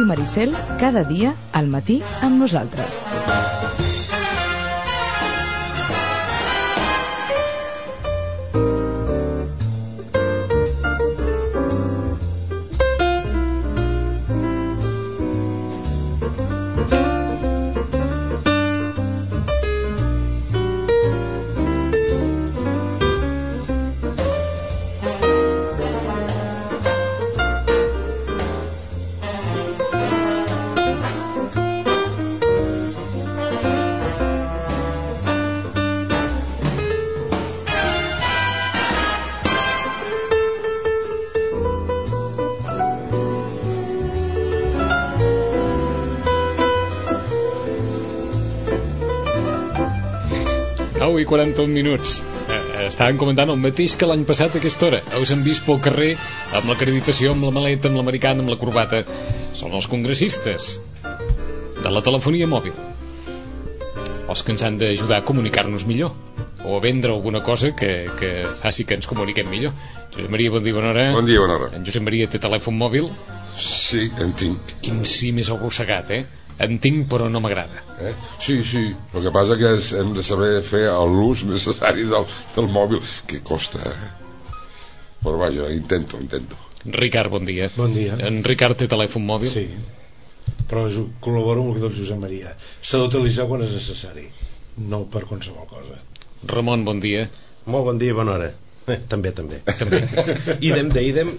i Maricel, cada dia al matí amb nosaltres. I 41 minuts. Estàvem comentant el mateix que l'any passat a aquesta hora. Us han vist pel carrer amb l'acreditació, amb la maleta, amb l'americana, amb la corbata. Són els congressistes de la telefonia mòbil, els que ens han d'ajudar a comunicar-nos millor o a vendre alguna cosa que faci que ens comuniquem millor. Josep Maria, bon dia, bona hora. Bon dia, bona hora. En Josep Maria té telèfon mòbil? Sí, en tinc. Quin sí més arrossegat, En tinc, però no m'agrada. Sí. El que passa que hem de saber fer l'ús necessari del mòbil, que costa, Però vaja, intento. Ricard, bon dia. Bon dia. En Ricard té telèfon mòbil? Sí, però col·laboro amb el que diu Josep Maria. S'ha d'utilitzar quan és necessari, no per qualsevol cosa. Ramon, bon dia. Molt bon dia i bona hora. També. Idem.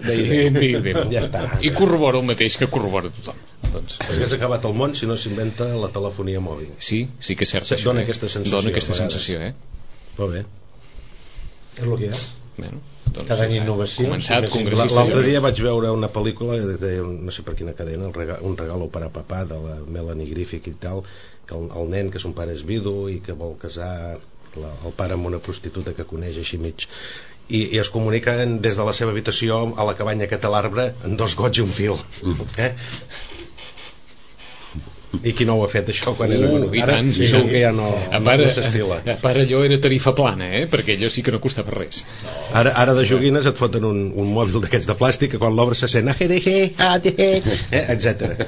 Ja està. I corrobora el mateix que corrobora tothom. Doncs perquè s'ha acabat el món si no s'inventa la telefonia mòbil. Sí que és cert. Dona aquesta sensació. Molt bé. És el que hi ha. Bueno, doncs cada any innovació. L'altre dia vaig veure una pel·lícula de, no sé per quina cadena, un regalo per a papà, de la Melanie Griffith i tal, que el nen, que son pare és vidu i que vol casar el pare amb una prostituta que coneix així mig, i es comuniquen des de la seva habitació a la cabanya que té l'arbre en 2 gots i un fil. I qui no ho ha fet això quan era menut? Ara segur que ja no s'estila. A part allò era tarifa plana, perquè allò sí que no costava res. Ara de joguines et foten un mòbil d'aquests de plàstic que quan l'obres se sent etcètera.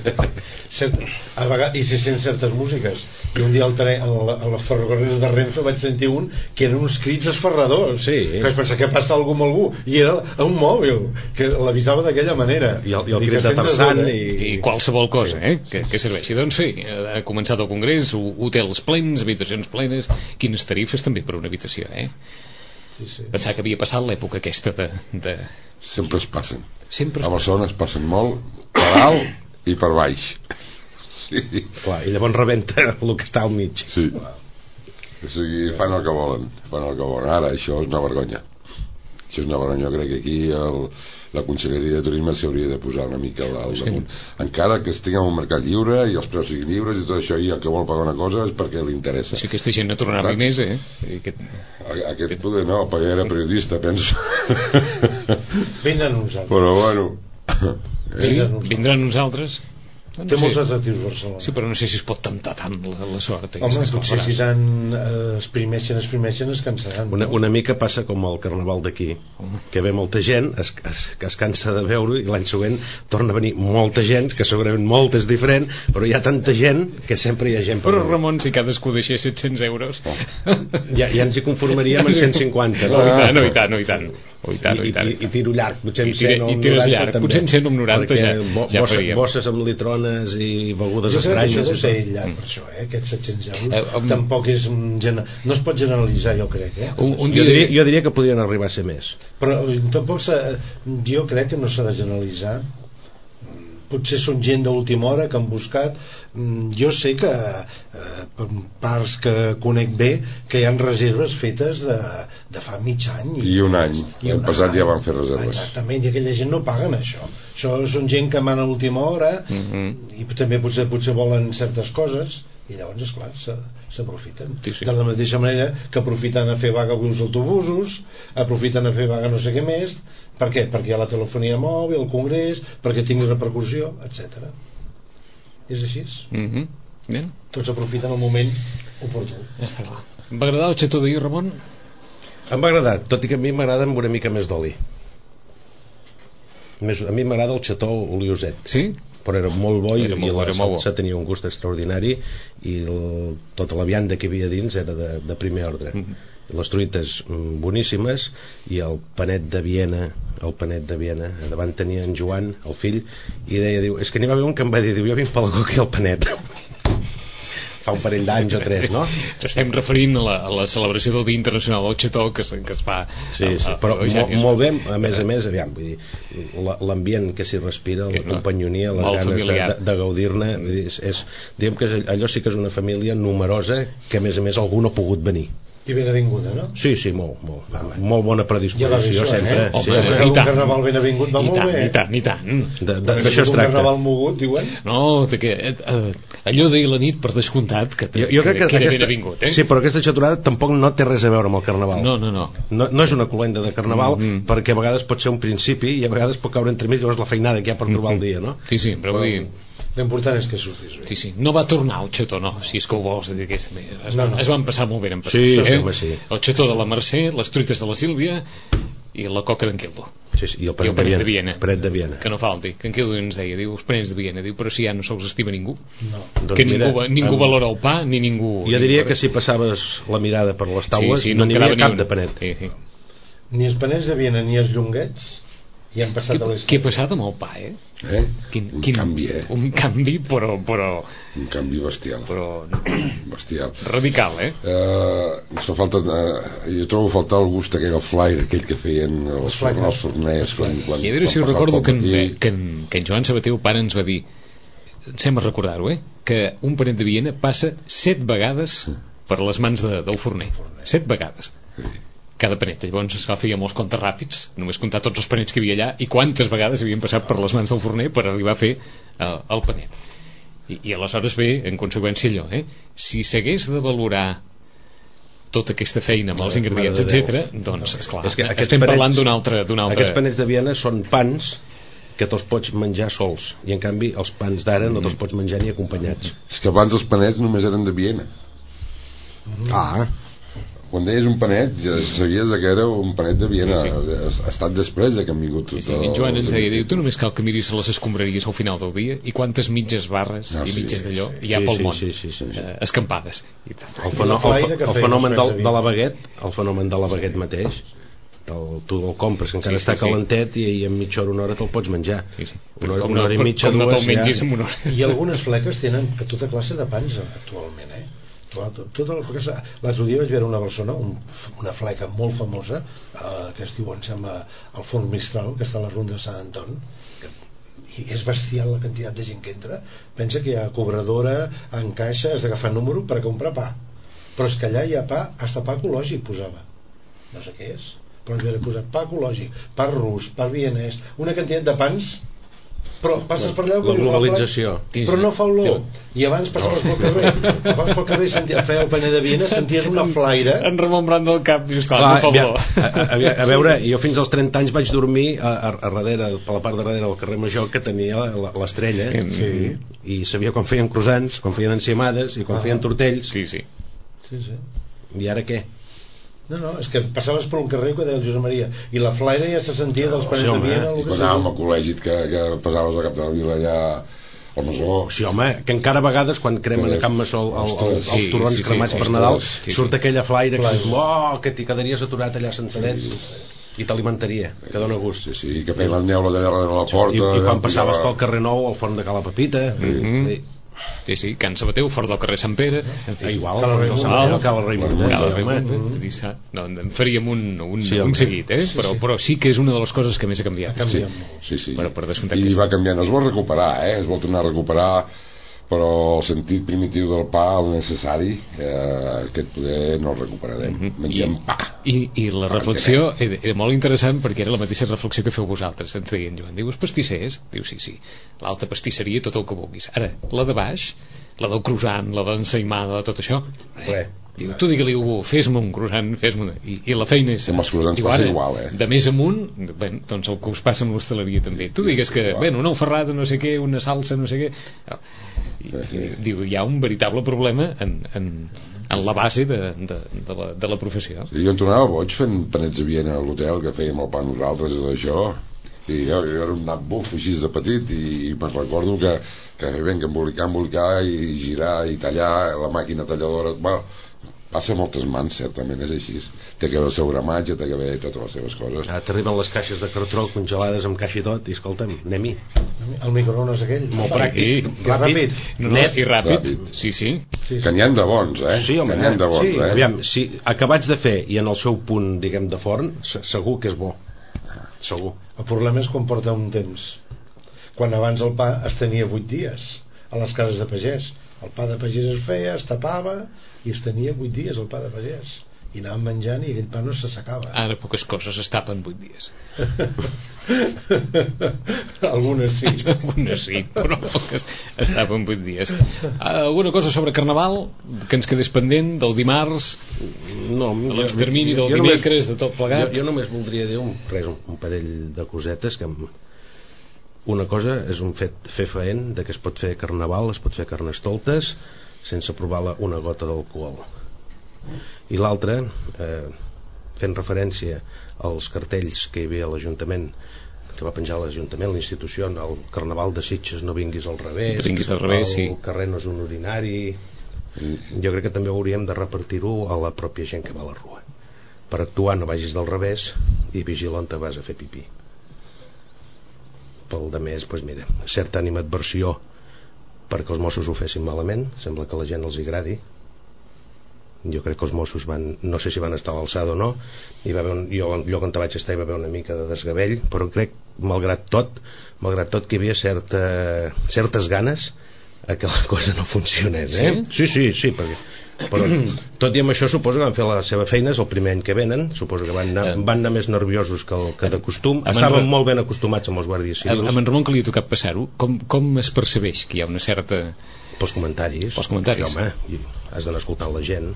A vegades, i se sent certes músiques, i un dia a la ferrocarril de Renfe vaig sentir un que eren uns crits esferradors, que vaig pensar que passa alguna amb algú, i era un mòbil que l'avisava d'aquella manera, i el crit de Tarzan i qualsevol cosa que serveixi. Doncs sí, ha començat el congrés, hotels plens, habitacions plenes. Quines tarifes també per una habitació, Sí. Pensava que havia passat l'època aquesta de... Sempre es passen. A Barcelona es passen molt per alt i per baix. Sí. Clar, i llavors rebenta el que està al mig. Sí. O sigui, fan el que volen. Ara això és una vergonya. Jo crec que aquí la Conselleria de Turisme s'hauria de posar una mica al damunt. Encara que estiguem un mercat lliure i els preus siguin lliures i tot això, i el que vol pagar una cosa és perquè li interessa. Si aquesta gent no tornarà més, Aquest poder no, perquè era periodista, penso. Vindran uns altres. Però bueno. Vindran uns altres. Té molts atractius Barcelona. Sí, però no sé si es pot temptar tant la sort. Home, potser si tant exprimeixen es cansaran. Una mica passa com el carnaval d'aquí, que ve molta gent, que es cansa de veure, i l'any següent torna a venir molta gent, que segurament molta és diferent, però hi ha tanta gent que sempre hi ha gent. Però Ramon, si cadascú deixés 700 euros ja ens hi conformaríem en 150, no? I tant. I tiro llarg, potser en 100 o 90 potser en 100 o 90 ja faríem. Bosses amb litrones i begudes estranyes. Jo crec que això deu ser llarg per això, aquests 700 euros tampoc és no es pot generalitzar, jo crec. Jo diria que podrien arribar a ser més, però tampoc jo crec que no s'ha de generalitzar. Potser són gent d'última hora que han buscat. Jo sé que per parts que conec bé que hi ha reserves fetes de fa mig any i un any. L'any passat ja van fer reserves. Exactament, i aquella gent no paguen això són gent que van a última hora i també potser volen certes coses, i llavors esclar s'aprofiten de la mateixa manera que aprofiten a fer vaga alguns autobusos, aprofiten a fer vaga no sé què més. Per què? Perquè hi ha la telefonia mòbil, el congrés, perquè tingui repercussió, etc. És així. Tots aprofiten el moment oportú. Està clar. Em va agradar el xató d'ahir, Ramon? Em va agradar, tot i que a mi m'agrada amb una mica més d'oli. A mi m'agrada el xató olioset. Sí? però era molt bo, i la salsa tenia un gust extraordinari, i tota la vianda que hi havia dins era de primer ordre. Les truites boníssimes, i el panet de Viena, davant tenia en Joan, el fill, i deia, diu, és que n'hi va haver un que em va dir, diu, jo vinc pel coc i el panet. Fa un parell d'anys o 3, no? Estem referint a la celebració del Dia Internacional del Xató que es fa. Sí, però molt bé, a més, aviam, vull dir, l'ambient que s'hi respira, la companyonia, les ganes de gaudir-ne, diguem que allò sí que és una família numerosa, que a més algú no ha pogut venir. I ben avinguda, no? Sí, molt bona predisposició, sempre. Un carnaval ben avingut va molt bé. I tant. D'això es tracta. Un carnaval mogut, diuen? No, allò d'ahir la nit, per descomptat, que era ben avingut, Sí, però aquesta xaturada tampoc no té res a veure amb el carnaval. No és una cloenda de carnaval, perquè a vegades pot ser un principi i a vegades pot caure entremig, llavors la feinada que hi ha per trobar el dia, no? Sí, però vull dir... L'important és que surtis bé. Sí, no va tornar el Xató, no, si és que ho vols dir, es van passar molt bé en passar. Sí. El Xató de la Mercè, les truites de la Sílvia i la coca d'en Quildo. Sí, i el panet de Viena. Que no falti, que en Quildo ens deia, diu, els panets de Viena, diu, però si ja no se'ls estima ningú. Que ningú valora el pa, ni ningú... Jo diria que si passaves la mirada per les taules no n'hi havia cap de panet. Ni els panets de Viena ni els llonguets i han passat a l'història. Què ha passat amb el pa, Un canvi, Un canvi, però... Un canvi bestial. Bestial. Radical, Jo trobo a faltar el gust aquell, el flaire, aquell que feien els forners. I a veure si us recordo que en Joan Sabater, el pare, ens va dir, em sembla recordar-ho, que un panet de Viena passa 7 vegades per les mans del forner. 7 vegades. Cada panet, llavors es feia molts comptes ràpids, només comptar tots els panets que hi havia allà i quantes vegades havien passat per les mans del forner per arribar a fer el panet. I aleshores ve en conseqüència allò, si s'hagués de valorar tota aquesta feina amb els ingredients, etc., doncs esclar, estem parlant d'un altre... Aquests panets de Viena són pans que te'ls pots menjar sols, i en canvi els pans d'ara no te'ls pots menjar ni acompanyats. És que abans els panets només eren de Viena. Quan deies un panet ja sabies que era un panet de Viena. Ha estat després que han vingut en Joan ens deia, diu, tu només cal que miris les escombraries al final del dia i quantes mitges barres i mitges d'allò hi ha pel món escampades. El fenomen de la baguette mateix, tu el compres que encara està calentet i en mitja hora, una hora te'l pots menjar. Una hora i mitja, dues ja. I algunes fleques tenen tota classe de pans actualment, l'altre dia vaig veure una persona, una fleca molt famosa, que es diu, em sembla, el Forn Mistral, que està a la Ronda de Sant Anton, i és bestial la quantitat de gent que entra. Pensa que hi ha cobradora en caixa, has d'agafar número per comprar pa, però és que allà hi ha pa, hasta pa ecològic posava, no sé què és, però ens havia posat pa ecològic, pa rus, pa vienès, una quantitat de pans, però passes per allà, la globalització, però no fa olor. I abans passaves pel carrer feia el panet de Viena, senties una flaire en remembrant del cap, no fa olor. A veure, jo fins als 30 anys vaig dormir a darrere, per la part de darrere del carrer Major, que tenia l'Estrella, i sabia quan feien croissants, quan feien enciamades i quan feien tortells. I ara què? No, és que passaves per un carrer que deia el Josep Maria i la flaire ja se sentia dels panets de Viena. I passàvem al col·legi que passaves al cap de la vila allà al Masó. Sí, home, que encara a vegades quan cremen a Can Masó els torrons cremats per Nadal surt aquella flaire que t'hi quedaries aturat allà sentadet i t'alimentaria, que dona gust. Sí, que feia la neula de darrere de la porta. I quan passaves pel carrer Nou, al forn de Cala Pepita. Sí, Can Sabater, fort del carrer Sant Pere, igual, Cala Raimon, en faríem un seguit, però sí que és una de les coses que més ha canviat. I va canviant, es vol recuperar, es vol tornar a recuperar, però el sentit primitiu del pa, el necessari, aquest poder no el recuperarem. Mengem pa. I la reflexió era molt interessant, perquè era la mateixa reflexió que feu vosaltres. Ens deien, Joan, diu, els pastissers? Diu, sí, l'alta pastisseria, tot el que vulguis. Ara, la de baix, la del croissant, la d'ensaïmada, tot això, diu, tu digue-li a algú, fes-me un croissant, i la feina és... Amb els croissants passa igual, de més amunt, doncs el que us passa amb l'hostaleria també. Tu digues que, una alfarrada, no sé què, una salsa, no sé què... Diu, hi ha un veritable problema en la base de la professió. Jo em tornava boig fent panets de Viena a l'hotel, que fèiem el pa nosaltres i tot això, i jo era un nap buf així de petit i me'n recordo que vam embolicar i girar i tallar la màquina talladora. Bueno, passa moltes mans, certament és així. Té que haver el seu gramatge, té que haver totes les seves coses. T'arriben les caixes de cartró congelades amb caixa i tot, i escolta'm, anem-hi. El microones aquell, molt pràctic, ràpid. Net i ràpid. Sí. Que n'hi ha de bons, Sí, home, que n'hi ha de bons, sí. Aviam, si acabats de fer i en el seu punt, diguem, de forn, segur que és bo. Segur. El problema és quan porta un temps. Quan abans el pa es tenia 8 dies a les cases de pagès. El pa de pagès es feia, es tapava i es tenia 8 dies el pa de pagès, i anàvem menjant i aquell pa no s'assecava. Ara poques coses es tapen 8 dies. Algunes sí. Algunes sí, però poques es tapen 8 dies. Alguna cosa sobre Carnaval que ens quedés pendent del dimarts, no, de l'extermini del dimecres, de tot plegat? Jo només voldria dir un parell de cosetes que una cosa és un fet fefaent de que es pot fer Carnaval, es pot fer Carnestoltes sense provar una gota d'alcohol, i l'altra, fent referència als cartells que hi havia a l'Ajuntament, que va penjar l'Ajuntament, la institució, el Carnaval de Sitges no vinguis al revés, el carrer no és un urinari. Jo crec que també hauríem de repartir-ho a la pròpia gent que va a la rua. Per actuar no vagis del revés i vigila on te vas a fer pipí. Pel de més, doncs mira, certa animadversió perquè els Mossos ho fessin malament, sembla que a la gent els agradi. Jo crec que els Mossos no sé si van estar a l'alçada o no, hi va haver jo quan vaig estar hi va haver una mica de desgavell, però crec, malgrat tot que hi havia certes ganes a que la cosa no funcionés, Sí, però tot i amb això suposo que van fer la seva feina, és el primer any que venen, suposo que van anar més nerviosos que de costum. Estaven molt ben acostumats amb els guàrdies civils. A en Ramon, que li ha tocat passar-ho, com es percebeix que hi ha una certa... Pels comentaris. Sí, home, has d'anar escoltant la gent,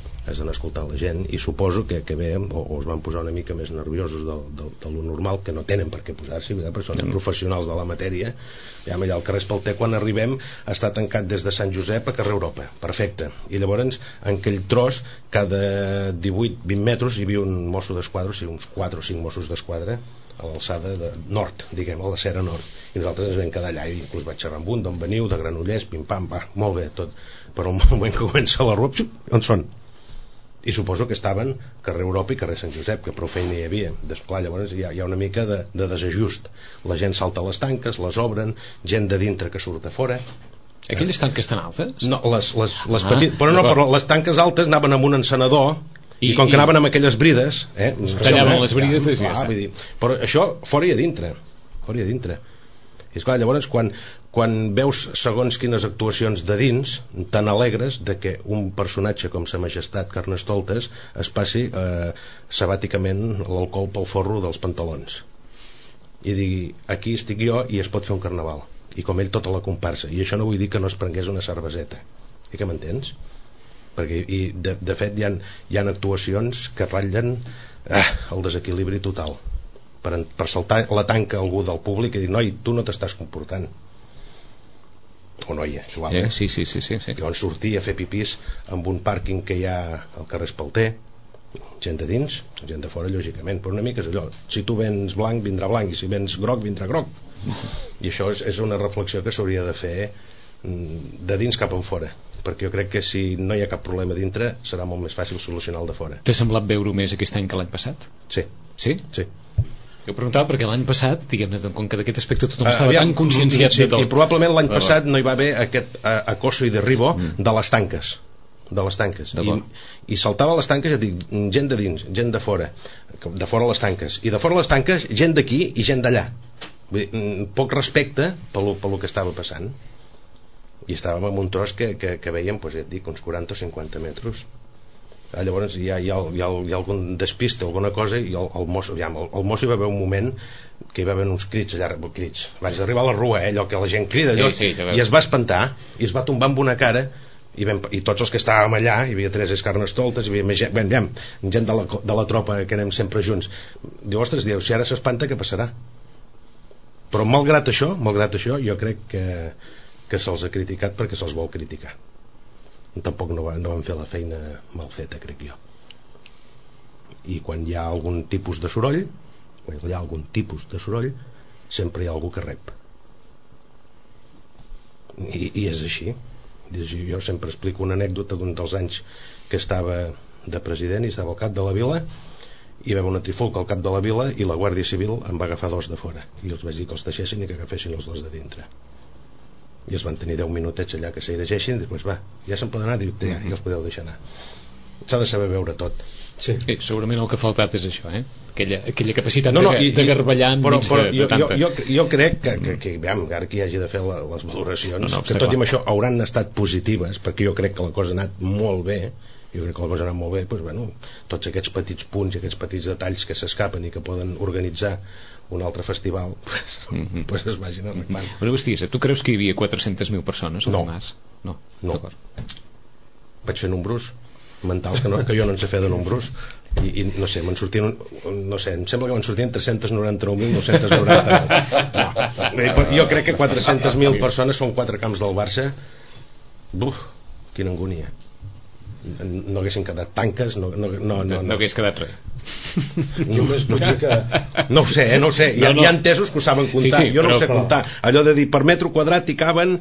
i suposo que bé, o es van posar una mica més nerviosos de lo normal, que no tenen per què posar-s'hi, perquè són professionals de la matèria. Allà al carrer Espalter, quan arribem, està tancat des de Sant Josep a carrer Europa, perfecte, i llavors en aquell tros, cada 18-20 metres hi havia un mosso d'esquadra, o sigui, uns 4 o 5 Mossos d'Esquadra a l'alçada de nord, diguem, a la Cera Nord, i nosaltres ens vam quedar allà, i inclús vaig xerrar amb un, d'on veniu, de Granollers, pim-pam, va, molt bé tot, però al moment que comença la rua, on són? I suposo que estaven carrer Europa i carrer Sant Josep, que prou feina hi havia. Després llavors hi ha una mica de desajust, la gent salta les tanques, les obren, gent de dintre que surt de fora. Aquelles tanques tan altes? No, les petites, però les tanques altes anaven amb un encenedor i com que anaven amb aquelles brides tallaven les brides i ja està. Però això fora i a dintre, i esclar, llavors quan veus segons quines actuacions de dins tan alegres de que un personatge com Sa Majestat Carnestoltes es passi sabàticament l'alcohol pel forro dels pantalons i digui, aquí estic jo i es pot fer un carnaval, i com ell tota la comparsa, i això no vull dir que no es prengués una cerveseta, i que m'entens? Perquè de fet hi ha actuacions que ratllen el desequilibri total per saltar la tanca a algú del públic i dir, noi, tu no t'estàs comportant, o noia, igual, sí. Llavors sortir a fer pipís amb un pàrquing que hi ha al carrer Espalter, gent de dins, gent de fora, lògicament, però una mica és allò, si tu vens blanc, vindrà blanc, i si vens groc, vindrà groc, i això és una reflexió que s'hauria de fer de dins cap en fora, perquè jo crec que si no hi ha cap problema dintre serà molt més fàcil solucionar el de fora. T'ha semblat veure més aquest any que l'any passat? Sí. Jo preguntava perquè l'any passat, diguem-ne, com que d'aquest aspecte tothom estava tan conscienciat de tot. I probablement l'any passat no hi va haver aquest acoso i derribo de les tanques. I saltava les tanques, ja dic, gent de dins, gent de fora les tanques, i de fora les tanques gent d'aquí i gent d'allà. Poc respecte pel que estava passant. I estàvem en un tros que veiem, ja et dic, uns 40 o 50 metres. Llavors hi ha algun despiste, alguna cosa, i el mosso hi va haver un moment que hi va haver uns crits allà, abans d'arribar a la rua, allò que la gent crida, i es va espantar i es va tombar amb una cara, i tots els que estàvem allà, hi havia 3 Carnestoltes, hi havia més gent de la tropa que anem sempre junts. Diu, ostres, si ara s'espanta, què passarà? Però malgrat això jo crec que se'ls ha criticat perquè se'ls vol criticar. Tampoc no van fer la feina mal feta, crec jo. I quan hi ha algun tipus de soroll sempre hi ha algú que rep. I és així. Jo sempre explico una anècdota d'un dels anys que estava de president i estava al cap de la vila, i hi va haver una trifulca al cap de la vila i la Guàrdia Civil em va agafar 2 de fora i els vaig dir que els deixessin i que agafessin els 2 de dintre, i els van tenir 10 minutets allà que s'airegessin i després ja se'n poden anar, diu, ja els podeu deixar anar. S'ha de saber veure tot. Sí. Segurament el que ha faltat és això, aquella capacitat de garballar enmig de tanta. Jo crec que ara que hi hagi de fer les valoracions, que tot i amb això hauran estat positives, perquè jo crec que la cosa ha anat molt bé. Jo crec que la cosa ha anat molt bé, tots aquests petits punts i aquests petits detalls que s'escapen i que poden organitzar un altre festival es vagin arreglant. Però Bastissa, tu creus que hi havia 400.000 persones al Mas? No. Vaig fer números mentals que jo no en sé fer de números i no sé, em sembla que me'n sortien 399.990. Jo crec que 400.000 persones són 4 camps del Barça. Quina angúnia. No haguessin quedat tanques, no hagués quedat res. No ho sé, hi ha entesos que ho saben comptar. Jo no ho sé comptar. Allò de dir per metre quadrat hi caben,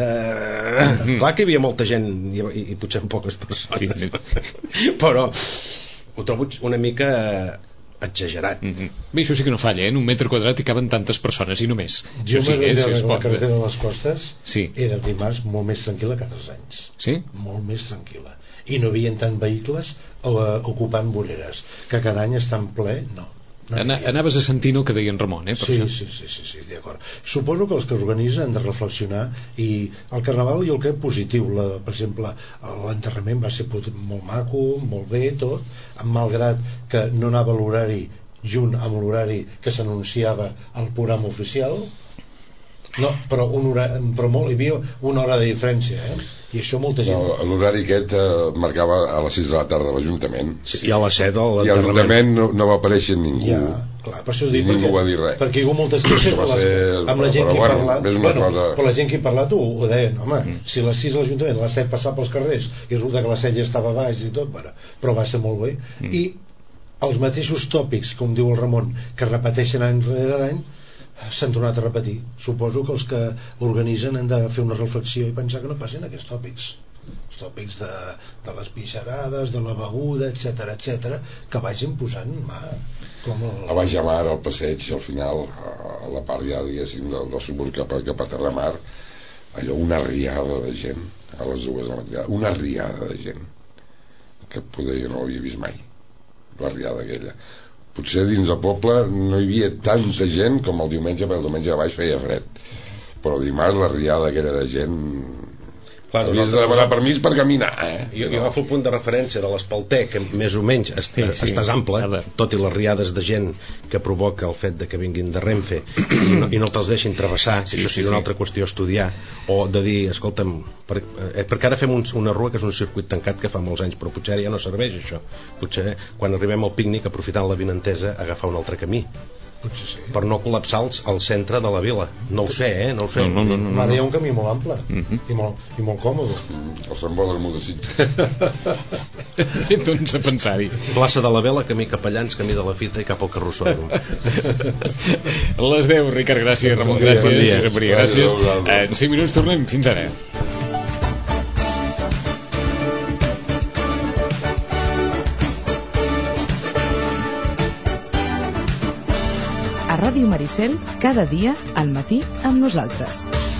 clar que hi havia molta gent i potser poques persones, però ho trobo una mica exagerat. Bé, això sí que no falla, en un metre quadrat hi caben tantes persones i només. Jo la carretera de les Costes era dimarts molt més tranquil·la que altres anys. Sí? Molt més tranquil·la. I no hi havia tant vehicles ocupant voreres, que cada any estan ple, no. Anaves a sentir el que deia en Ramon, Sí, d'acord. Suposo que els que organitzen han de reflexionar, i el Carnaval jo el crec positiu. Per exemple, l'enterrament va ser molt maco, molt bé tot, malgrat que no anava l'horari junt amb l'horari que s'anunciava al programa oficial. No, però hi havia una hora de diferència, i això molta gent... L'horari aquest marcava a les 6 de la tarda a l'Ajuntament, i a les 7 i a l'Ajuntament no va aparèixer ningú. Clar, per això ho dic, ningú va dir res, perquè hi ha hagut moltes queixes amb la gent que hi parlat, però la gent que hi parlat ho deien, home, si a les 6 a l'Ajuntament, a les 7 passava pels carrers i resulta que a les 7 ja estava baix i tot, però va ser molt bé. I els mateixos tòpics, com diu el Ramon, que repeteixen any rere any, s'han tornat a repetir. Suposo que els que organitzen han de fer una reflexió i pensar que no passin aquests tòpics, els tòpics de les pixarades, de la beguda, etc, que vagin posant a baix a mar, al passeig, al final a la part ja, diguéssim, del suburb cap a Terramar, allò, una riada de gent a les 2 de la matinada, una riada de gent que poder jo no l'havia vist mai, la riada aquella. Potser dins del poble no hi havia tanta gent com el diumenge, perquè el diumenge a baix feia fred, però dimarts la riada aquella de gent, havies de demanar permís per caminar. Jo agafo el punt de referència de l'Espalter, que més o menys estàs ample, tot i les riades de gent que provoca el fet de que vinguin de Renfe i no te'ls deixin travessar. Això seria una altra qüestió a estudiar, o de dir, escolta'm, perquè ara fem una rua que és un circuit tancat que fa molts anys, però potser ara ja no serveix això. Potser quan arribem al pícnic, aprofitant l'avinentesa, agafar un altre camí per no col·lapsar el centre de la vila. No ho sé, no ho sé. Ara hi ha un camí molt ample i molt còmode. El Sant Boi del Mudací. Doncs a pensar-hi. Plaça de la Vela, camí Capellans, camí de la Fita i cap al Carrossó. Les 10, Ricard, gràcies. Ramon, gràcies. Josep Maria, gràcies. En 5 minuts tornem. Fins ara. A Ràdio Maricel, cada dia al matí amb nosaltres.